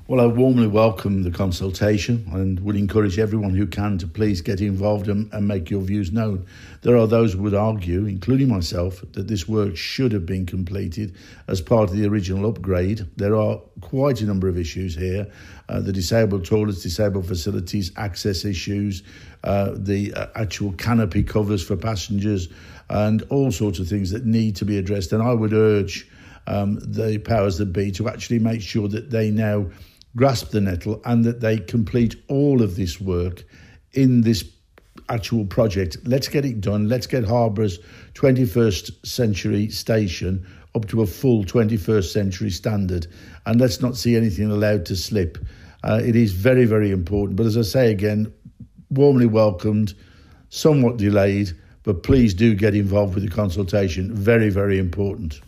Well, I warmly welcome the consultation and would encourage everyone who can to please get involved and make your views known. There are those who would argue, including myself, that this work should have been completed as part of the original upgrade. There are quite a number of issues here. The disabled toilets, disabled facilities, access issues, the actual canopy covers for passengers, and all sorts of things that need to be addressed. And I would urge the powers that be to actually make sure that they now grasp the nettle and that they complete all of this work in this actual project. Let's get it done. Let's get Harborough's 21st century station up to a full 21st century standard, and let's not see anything allowed to slip. It is very, very important. But as I say again, warmly welcomed, somewhat delayed, but please do get involved with the consultation. Very, very important.